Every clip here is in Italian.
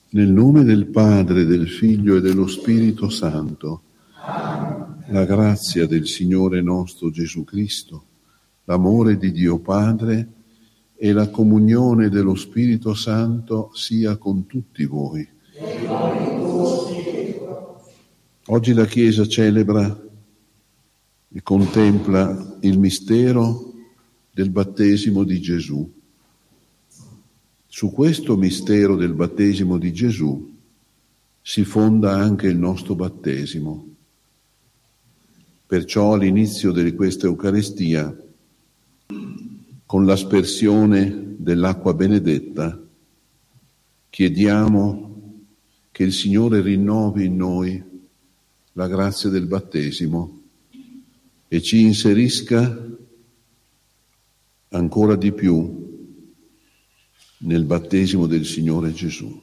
Nel nome del Padre, del Figlio e dello Spirito Santo. La grazia del Signore nostro Gesù Cristo, l'amore di Dio Padre e la comunione dello Spirito Santo sia con tutti voi. Oggi la Chiesa celebra e contempla il mistero del battesimo di Gesù. Su questo mistero del battesimo di Gesù si fonda anche il nostro battesimo. Perciò all'inizio di questa Eucaristia, con l'aspersione dell'acqua benedetta, chiediamo che il Signore rinnovi in noi la grazia del battesimo e ci inserisca ancora di più nel battesimo del Signore Gesù.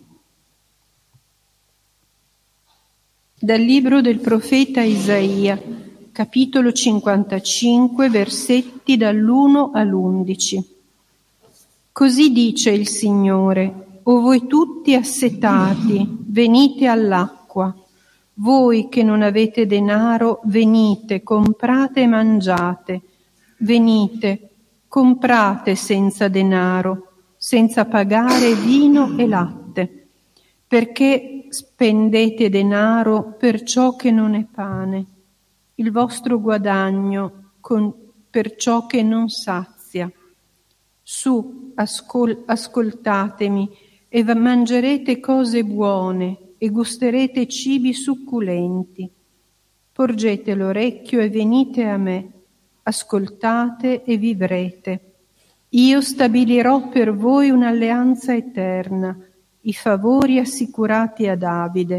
Dal libro del profeta Isaia, capitolo 55, versetti dall'1 all'11. Così dice il Signore: o voi tutti assetati, venite all'acqua. Voi che non avete denaro, venite, comprate e mangiate. Venite, comprate senza denaro, senza pagare vino e latte. Perché spendete denaro per ciò che non è pane, il vostro guadagno per ciò che non sazia. Su, ascoltatemi, e mangerete cose buone, e gusterete cibi succulenti. Porgete l'orecchio e venite a me, ascoltate e vivrete. Io stabilirò per voi un'alleanza eterna, i favori assicurati a Davide.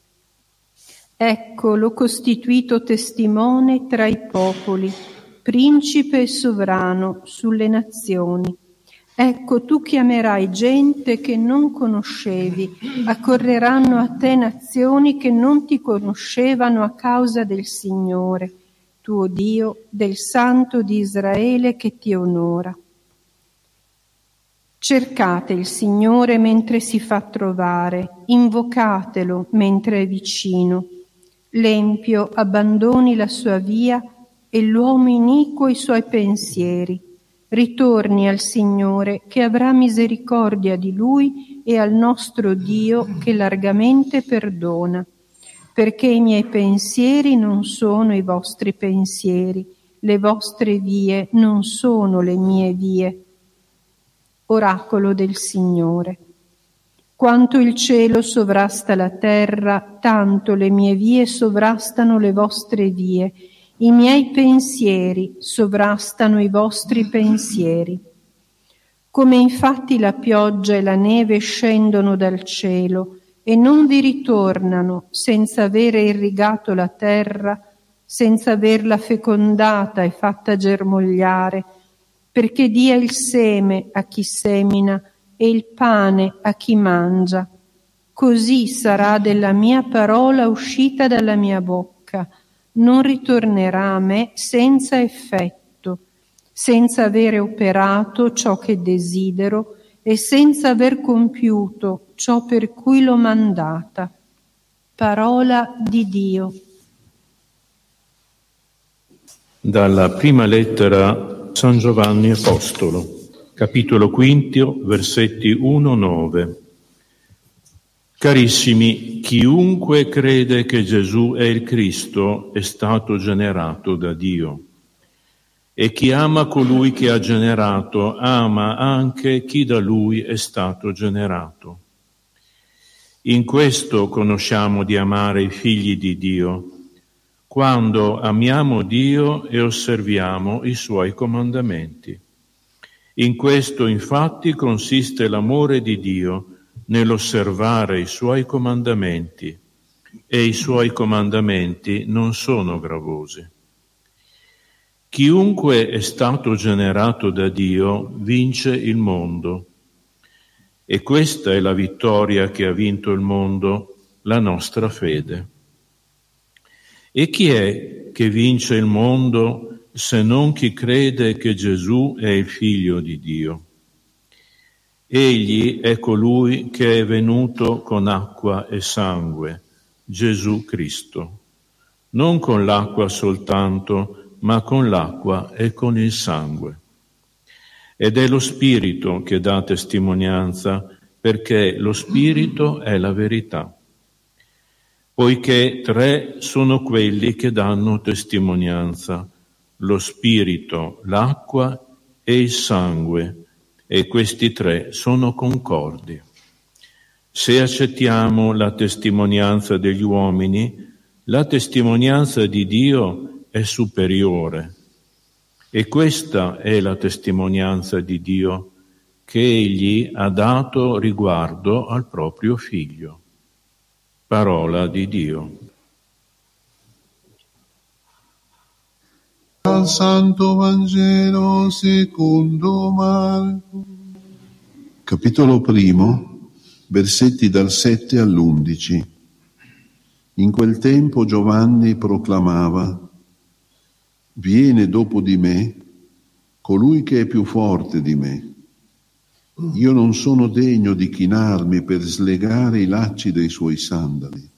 Ecco, l'ho costituito testimone tra i popoli, principe e sovrano sulle nazioni. Ecco, tu chiamerai gente che non conoscevi, accorreranno a te nazioni che non ti conoscevano a causa del Signore, tuo Dio, del Santo di Israele che ti onora. Cercate il Signore mentre si fa trovare, invocatelo mentre è vicino. L'empio abbandoni la sua via e l'uomo iniquo i suoi pensieri. Ritorni al Signore che avrà misericordia di lui e al nostro Dio che largamente perdona. Perché i miei pensieri non sono i vostri pensieri, le vostre vie non sono le mie vie. Oracolo del Signore. Quanto il cielo sovrasta la terra, tanto le mie vie sovrastano le vostre vie, i miei pensieri sovrastano i vostri pensieri. Come infatti la pioggia e la neve scendono dal cielo e non vi ritornano senza avere irrigato la terra, senza averla fecondata e fatta germogliare, perché dia il seme a chi semina e il pane a chi mangia. Così sarà della mia parola uscita dalla mia bocca. Non ritornerà a me senza effetto, senza avere operato ciò che desidero e senza aver compiuto ciò per cui l'ho mandata. Parola di Dio. Dalla prima lettera San Giovanni Apostolo, capitolo 5, versetti 1-9. Carissimi, chiunque crede che Gesù è il Cristo è stato generato da Dio. E chi ama colui che ha generato, ama anche chi da lui è stato generato. In questo conosciamo di amare i figli di Dio, quando amiamo Dio e osserviamo i Suoi comandamenti. In questo, infatti, consiste l'amore di Dio, nell'osservare i Suoi comandamenti, e i Suoi comandamenti non sono gravosi. Chiunque è stato generato da Dio vince il mondo, e questa è la vittoria che ha vinto il mondo, la nostra fede. E chi è che vince il mondo se non chi crede che Gesù è il Figlio di Dio? Egli è colui che è venuto con acqua e sangue, Gesù Cristo, non con l'acqua soltanto, ma con l'acqua e con il sangue. Ed è lo Spirito che dà testimonianza, perché lo Spirito è la verità. Poiché 3 sono quelli che danno testimonianza, lo Spirito, l'acqua e il sangue, e questi 3 sono concordi. Se accettiamo la testimonianza degli uomini, la testimonianza di Dio è superiore. E questa è la testimonianza di Dio che Egli ha dato riguardo al proprio Figlio. Parola di Dio. Al Santo Vangelo secondo Marco. Capitolo 1, versetti dal 7 all'11. In quel tempo Giovanni proclamava: «Viene dopo di me colui che è più forte di me. Io non sono degno di chinarmi per slegare i lacci dei suoi sandali.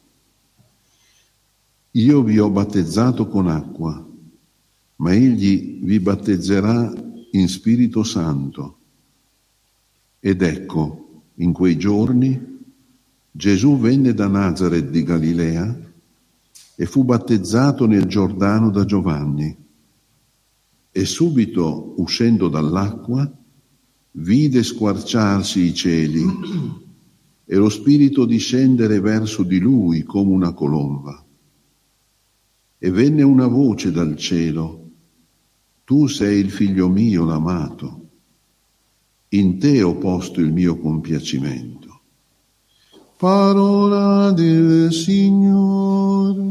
Io vi ho battezzato con acqua, ma egli vi battezzerà in Spirito Santo». Ed ecco, in quei giorni Gesù venne da Nazaret di Galilea e fu battezzato nel Giordano da Giovanni. E subito, uscendo dall'acqua, vide squarciarsi i cieli e lo Spirito discendere verso di lui come una colomba. E venne una voce dal cielo: «Tu sei il Figlio mio, l'amato. In te ho posto il mio compiacimento». Parola del Signore.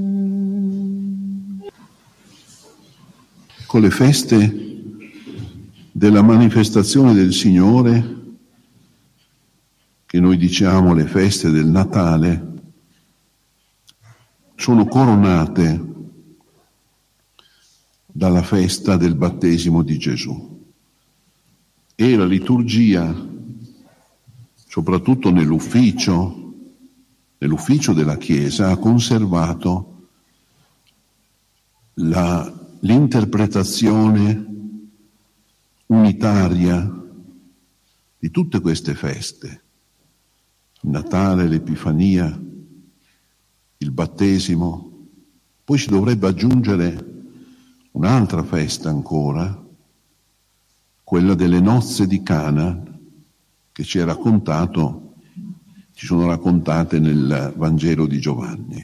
Con le feste della manifestazione del Signore, che noi diciamo le feste del Natale, sono coronate dalla festa del battesimo di Gesù. E la liturgia, soprattutto nell'ufficio della Chiesa, ha conservato l'interpretazione unitaria di tutte queste feste: il Natale, l'Epifania, il battesimo. Poi si dovrebbe aggiungere un'altra festa ancora, quella delle nozze di Cana, che ci sono raccontate nel Vangelo di Giovanni.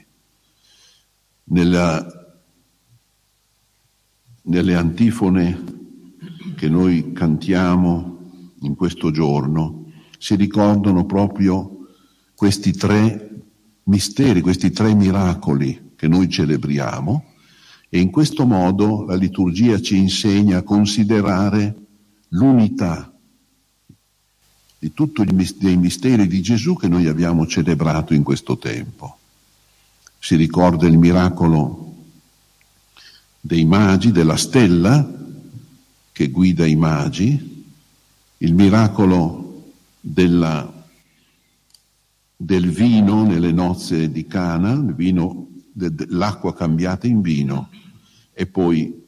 Nelle antifone che noi cantiamo in questo giorno si ricordano proprio questi 3 misteri, questi 3 miracoli che noi celebriamo, e in questo modo la liturgia ci insegna a considerare l'unità di tutti dei misteri di Gesù che noi abbiamo celebrato in questo tempo. Si ricorda il miracolo dei magi, della stella che guida i magi, il miracolo del vino nelle nozze di Cana, il vino, l'acqua cambiata in vino, e poi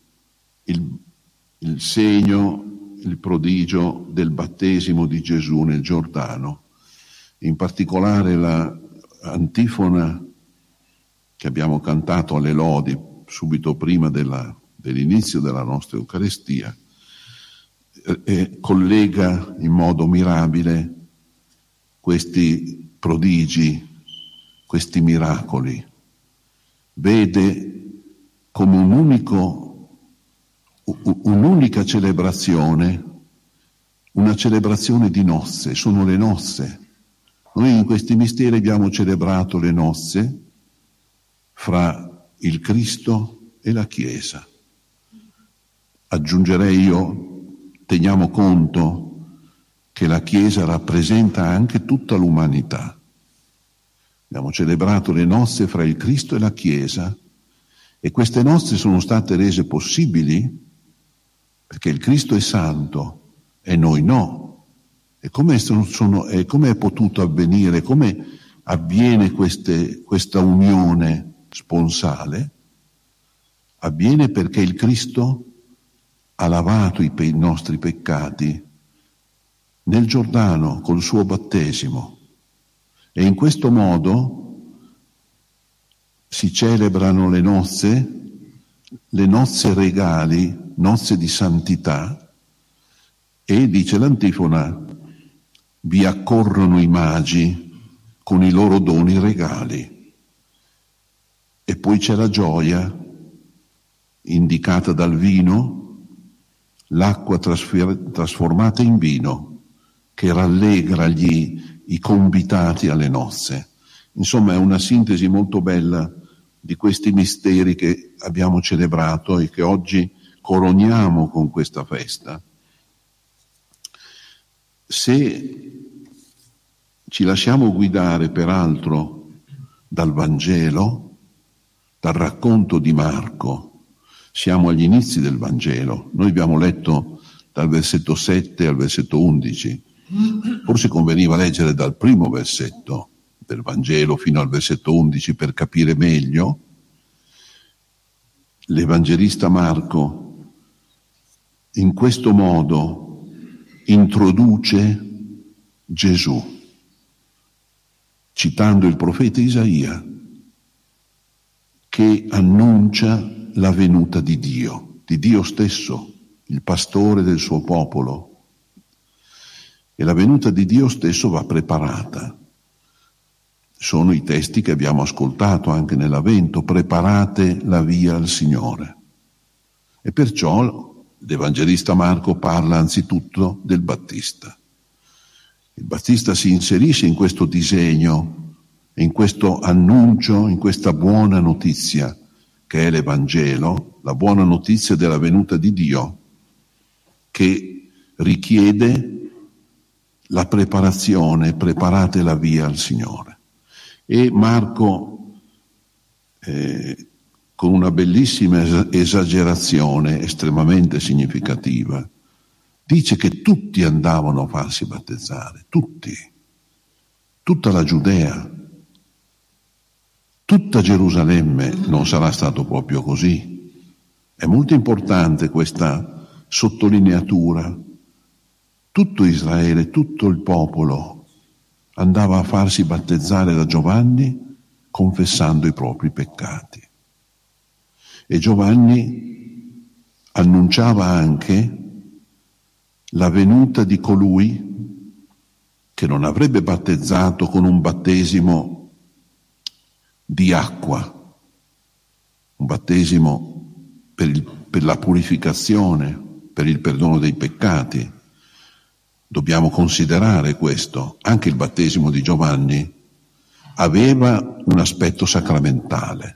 il segno, il prodigio del battesimo di Gesù nel Giordano. In particolare la antifona che abbiamo cantato alle lodi subito prima dell'inizio della nostra Eucaristia collega in modo mirabile questi prodigi, questi miracoli. Vede come un'unica celebrazione, una celebrazione di nozze, sono le nozze. Noi in questi misteri abbiamo celebrato le nozze fra il Cristo e la Chiesa. Aggiungerei io, teniamo conto che la Chiesa rappresenta anche tutta l'umanità. Abbiamo celebrato le nozze fra il Cristo e la Chiesa, e queste nozze sono state rese possibili perché il Cristo è santo e noi no. E come è potuto avvenire? Come avviene questa unione sponsale? Avviene perché il Cristo ha lavato i nostri peccati nel Giordano col suo battesimo, e in questo modo si celebrano le nozze regali, nozze di santità, e dice l'antifona: vi accorrono i magi con i loro doni regali. E poi c'è la gioia indicata dal vino, l'acqua trasformata in vino, che rallegra i convitati alle nozze. Insomma, è una sintesi molto bella di questi misteri che abbiamo celebrato e che oggi coroniamo con questa festa. Se ci lasciamo guidare peraltro dal Vangelo, dal racconto di Marco, siamo agli inizi del Vangelo. Noi abbiamo letto dal versetto 7 al versetto 11. Forse conveniva leggere dal primo versetto del Vangelo fino al versetto 11 per capire meglio. L'Evangelista Marco in questo modo introduce Gesù, citando il profeta Isaia, che annuncia la venuta di Dio stesso, il pastore del suo popolo. E la venuta di Dio stesso va preparata. Sono i testi che abbiamo ascoltato anche nell'Avvento: preparate la via al Signore. E perciò l'Evangelista Marco parla anzitutto del Battista. Il Battista si inserisce in questo disegno, in questo annuncio, in questa buona notizia che è l'Evangelo, la buona notizia della venuta di Dio, che richiede la preparazione: preparate la via al Signore. E Marco, con una bellissima esagerazione estremamente significativa, dice che tutti andavano a farsi battezzare, tutta la Giudea, tutta Gerusalemme. Non sarà stato proprio così. È molto importante questa sottolineatura. Tutto Israele, tutto il popolo andava a farsi battezzare da Giovanni confessando i propri peccati. E Giovanni annunciava anche la venuta di colui che non avrebbe battezzato con un battesimo di acqua, un battesimo per la purificazione, per il perdono dei peccati. Dobbiamo considerare questo. Anche il battesimo di Giovanni aveva un aspetto sacramentale.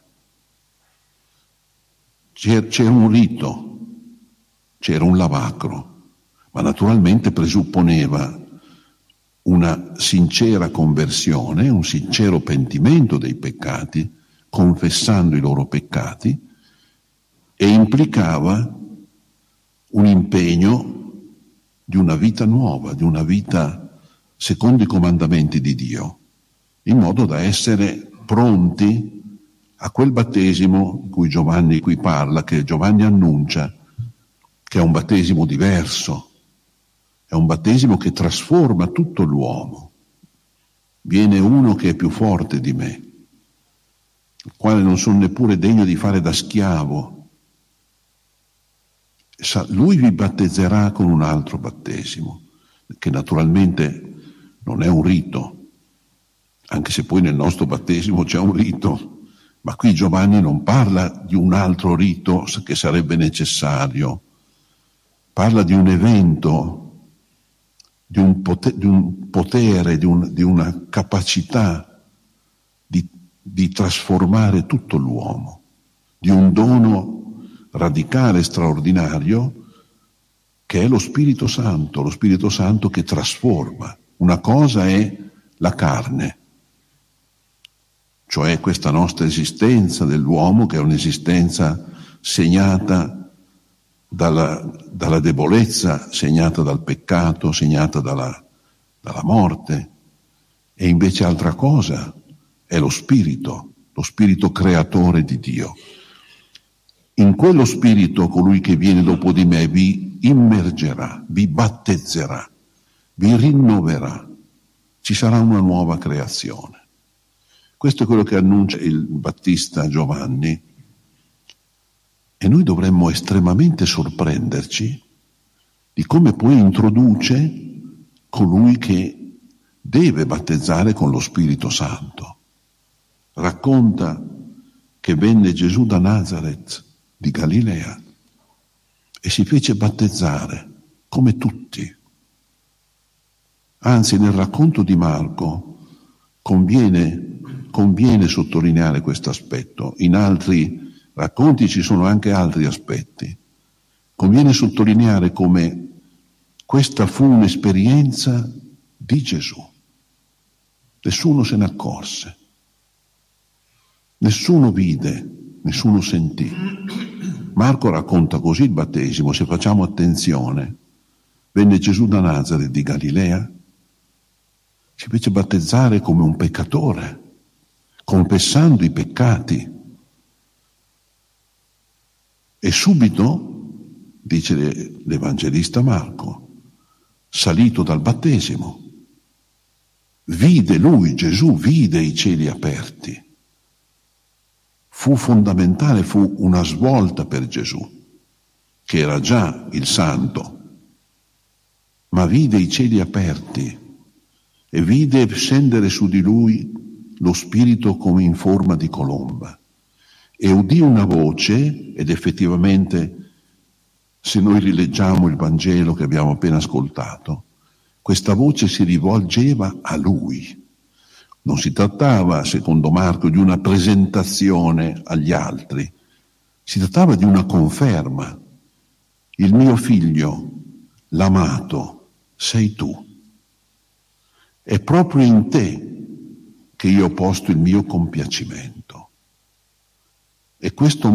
C'era un rito, c'era un lavacro, ma naturalmente presupponeva una sincera conversione, un sincero pentimento dei peccati, confessando i loro peccati, e implicava un impegno di una vita nuova, di una vita secondo i comandamenti di Dio, in modo da essere pronti a quel battesimo di cui Giovanni qui parla, che Giovanni annuncia, che è un battesimo diverso, è un battesimo che trasforma tutto l'uomo. Viene uno che è più forte di me, il quale non sono neppure degno di fare da schiavo. Lui vi battezzerà con un altro battesimo, che naturalmente non è un rito, anche se poi nel nostro battesimo c'è un rito, ma qui Giovanni non parla di un altro rito che sarebbe necessario, parla di un evento, di un potere, di una capacità di trasformare tutto l'uomo, di un dono radicale, straordinario, che è lo Spirito Santo che trasforma. Una cosa è la carne, cioè questa nostra esistenza dell'uomo, che è un'esistenza segnata dalla debolezza, segnata dal peccato, segnata dalla morte, e invece altra cosa è lo spirito creatore di Dio. In quello spirito colui che viene dopo di me vi immergerà, vi battezzerà, vi rinnoverà, ci sarà una nuova creazione. Questo è quello che annuncia il Battista Giovanni, e noi dovremmo estremamente sorprenderci di come poi introduce colui che deve battezzare con lo Spirito Santo. Racconta che venne Gesù da Nazaret di Galilea e si fece battezzare come tutti. Anzi, nel racconto di Marco conviene sottolineare questo aspetto. In altri racconti ci sono anche altri aspetti. Conviene sottolineare come questa fu un'esperienza di Gesù. Nessuno se ne accorse, nessuno vide, nessuno sentì. Marco racconta così il battesimo, se facciamo attenzione. Venne Gesù da Nazaret di Galilea, si fece battezzare come un peccatore, confessando i peccati. E subito, dice l'Evangelista Marco, salito dal battesimo, vide lui, Gesù, vide i cieli aperti. Fu fondamentale, fu una svolta per Gesù, che era già il santo, ma vide i cieli aperti e vide scendere su di lui lo Spirito come in forma di colomba. E udì una voce, ed effettivamente, se noi rileggiamo il Vangelo che abbiamo appena ascoltato, questa voce si rivolgeva a lui. Non si trattava, secondo Marco, di una presentazione agli altri, si trattava di una conferma. Il mio figlio, l'amato, sei tu. È proprio in te che io ho posto il mio compiacimento. E questo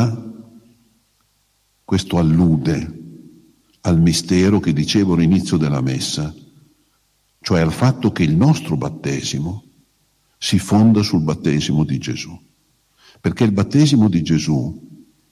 allude al mistero che dicevo all'inizio della messa, cioè al fatto che il nostro battesimo si fonda sul battesimo di Gesù. Perché il battesimo di Gesù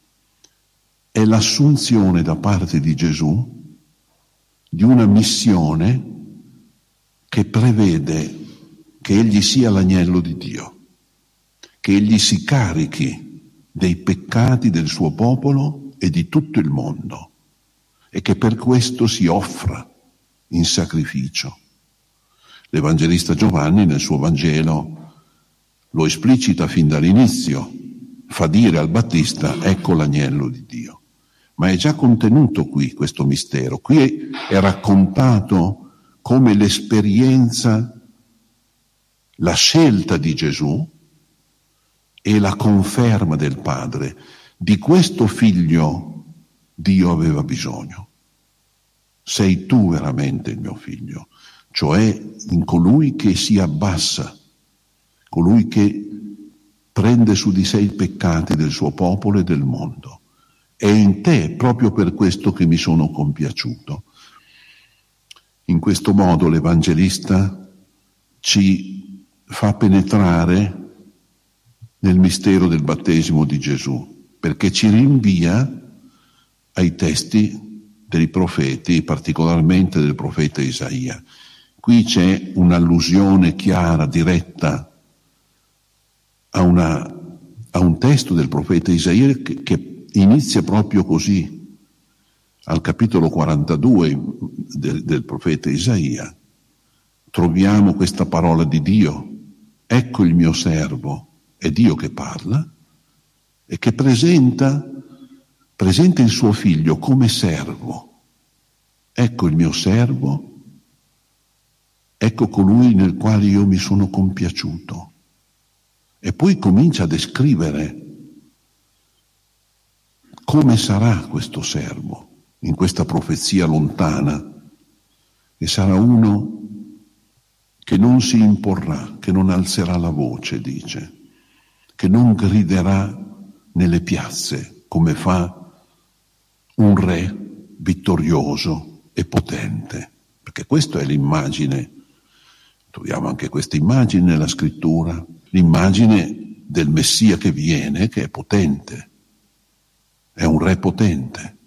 è l'assunzione da parte di Gesù di una missione che prevede che egli sia l'agnello di Dio, che egli si carichi dei peccati del suo popolo e di tutto il mondo, e che per questo si offra in sacrificio. L'Evangelista Giovanni nel suo Vangelo lo esplicita fin dall'inizio, fa dire al Battista: ecco l'agnello di Dio. Ma è già contenuto qui questo mistero. Qui è raccontato come l'esperienza, la scelta di Gesù e la conferma del Padre. Di questo figlio Dio aveva bisogno. Sei tu veramente il mio figlio, cioè in colui che si abbassa, colui che prende su di sé i peccati del suo popolo e del mondo. È in te, proprio per questo che mi sono compiaciuto. In questo modo l'Evangelista ci fa penetrare nel mistero del battesimo di Gesù, perché ci rinvia ai testi dei profeti, particolarmente del profeta Isaia. Qui c'è un'allusione chiara, diretta a un testo del profeta Isaia che inizia proprio così, al capitolo 42 del profeta Isaia. Troviamo questa parola di Dio: ecco il mio servo. È Dio che parla e che presenta il suo figlio come servo. Ecco il mio servo, ecco colui nel quale io mi sono compiaciuto. E poi comincia a descrivere come sarà questo servo in questa profezia lontana, che sarà uno che non si imporrà, che non alzerà la voce, dice, che non griderà nelle piazze come fa un re vittorioso e potente, perché questa è l'immagine Troviamo anche questa immagine nella scrittura, l'immagine del Messia che viene, che è potente, è un re potente.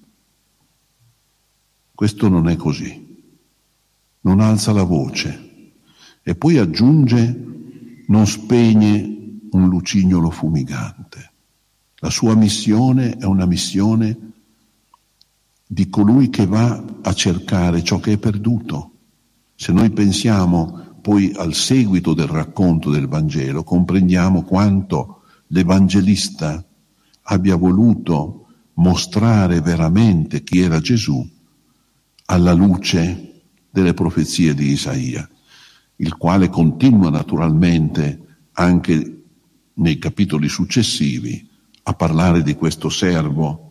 Questo non è così, non alza la voce e poi aggiunge: non spegne un lucignolo fumigante. La sua missione è una missione di colui che va a cercare ciò che è perduto. Se noi pensiamo poi al seguito del racconto del Vangelo, comprendiamo quanto l'Evangelista abbia voluto mostrare veramente chi era Gesù alla luce delle profezie di Isaia, il quale continua naturalmente anche nei capitoli successivi a parlare di questo servo,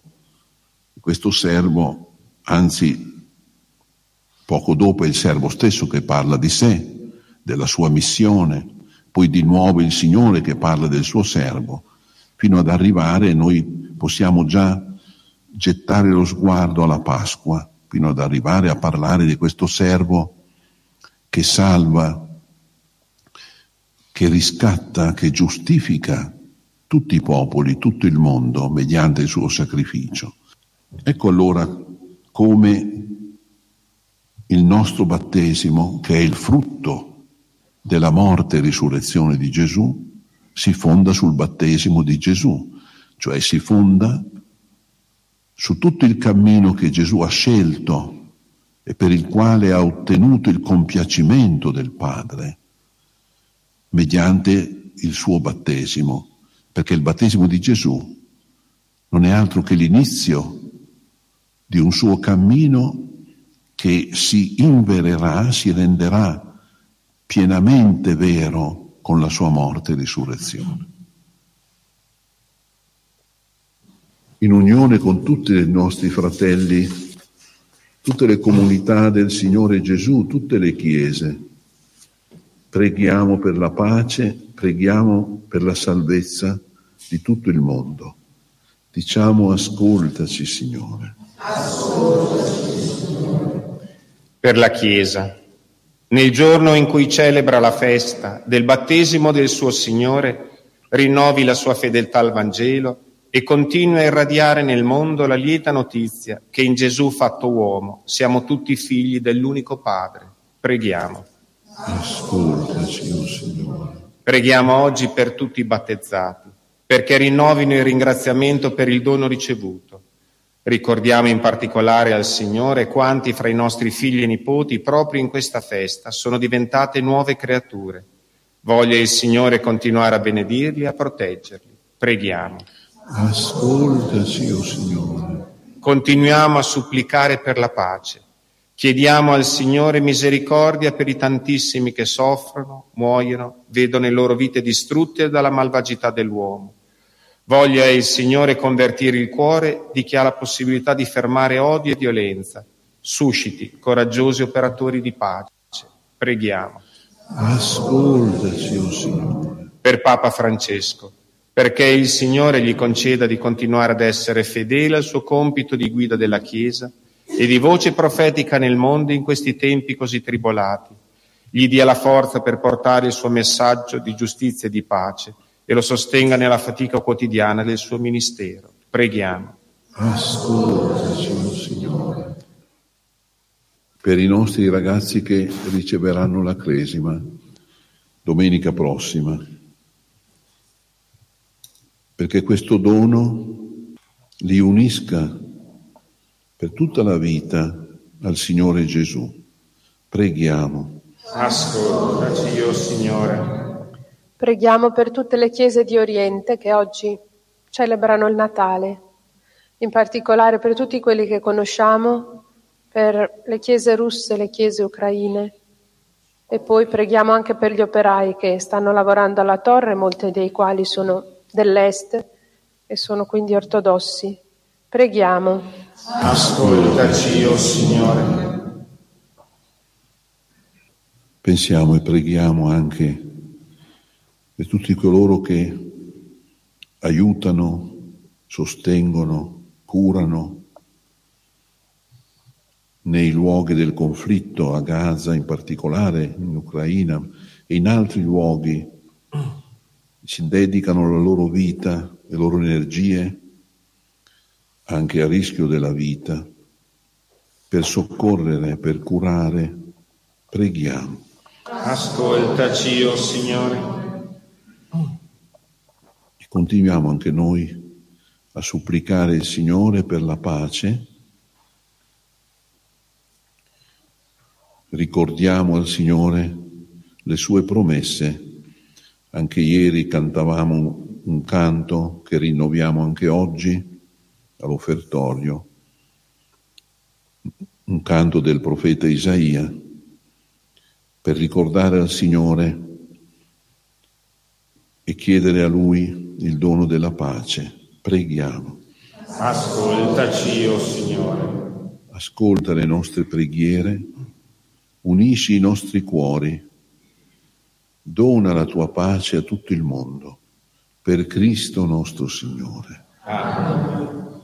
anzi poco dopo è il servo stesso che parla di sé, della sua missione, poi di nuovo il Signore che parla del suo servo, fino ad arrivare, noi possiamo già gettare lo sguardo alla Pasqua, fino ad arrivare a parlare di questo servo che salva, che riscatta, che giustifica tutti i popoli, tutto il mondo mediante il suo sacrificio. Ecco allora come il nostro battesimo, che è il frutto della morte e risurrezione di Gesù, si fonda sul battesimo di Gesù, cioè si fonda su tutto il cammino che Gesù ha scelto e per il quale ha ottenuto il compiacimento del Padre mediante il suo battesimo, perché il battesimo di Gesù non è altro che l'inizio di un suo cammino che si invererà, si renderà pienamente vero con la sua morte e risurrezione. In unione con tutti i nostri fratelli, tutte le comunità del Signore Gesù, tutte le chiese, preghiamo per la pace, preghiamo per la salvezza di tutto il mondo. Diciamo: ascoltaci, Signore. Ascoltaci, Signore. Per la Chiesa, nel giorno in cui celebra la festa del battesimo del suo Signore, rinnovi la sua fedeltà al Vangelo e continui a irradiare nel mondo la lieta notizia che in Gesù fatto uomo siamo tutti figli dell'unico Padre. Preghiamo. Ascoltaci, oh Signore. Preghiamo oggi per tutti i battezzati, perché rinnovino il ringraziamento per il dono ricevuto. Ricordiamo in particolare al Signore quanti fra i nostri figli e nipoti proprio in questa festa sono diventate nuove creature. Voglia il Signore continuare a benedirli e a proteggerli. Preghiamo. Ascoltaci, oh Signore. Continuiamo a supplicare per la pace. Chiediamo al Signore misericordia per i tantissimi che soffrono, muoiono, vedono le loro vite distrutte dalla malvagità dell'uomo. Voglia il Signore convertire il cuore di chi ha la possibilità di fermare odio e violenza. Susciti coraggiosi operatori di pace. Preghiamo. Ascoltaci, oh Signore. Per Papa Francesco, perché il Signore gli conceda di continuare ad essere fedele al suo compito di guida della Chiesa e di voce profetica nel mondo in questi tempi così tribolati. Gli dia la forza per portare il suo messaggio di giustizia e di pace e lo sostenga nella fatica quotidiana del suo ministero. Preghiamo. Ascoltaci, oh Signore. Per i nostri ragazzi che riceveranno la cresima domenica prossima, perché questo dono li unisca per tutta la vita al Signore Gesù. Preghiamo. Ascoltaci, oh Signore. Preghiamo per tutte le chiese di Oriente che oggi celebrano il Natale, in particolare per tutti quelli che conosciamo, per le chiese russe, le chiese ucraine, e poi preghiamo anche per gli operai che stanno lavorando alla torre, molti dei quali sono dell'Est e sono quindi ortodossi. Preghiamo. Ascoltaci, oh Signore. Pensiamo e preghiamo anche per tutti coloro che aiutano, sostengono, curano nei luoghi del conflitto, a Gaza in particolare, in Ucraina, e in altri luoghi si dedicano la loro vita, le loro energie, anche a rischio della vita, per soccorrere, per curare, preghiamo. Ascoltaci, o Signore. E continuiamo anche noi a supplicare il Signore per la pace. Ricordiamo al Signore le sue promesse. Anche ieri cantavamo un canto che rinnoviamo anche oggi all'offertorio, un canto del profeta Isaia, per ricordare al Signore e chiedere a Lui il dono della pace. Preghiamo. Ascoltaci, o Signore. Ascolta le nostre preghiere, unisci i nostri cuori, dona la tua pace a tutto il mondo, per Cristo nostro Signore. Amen.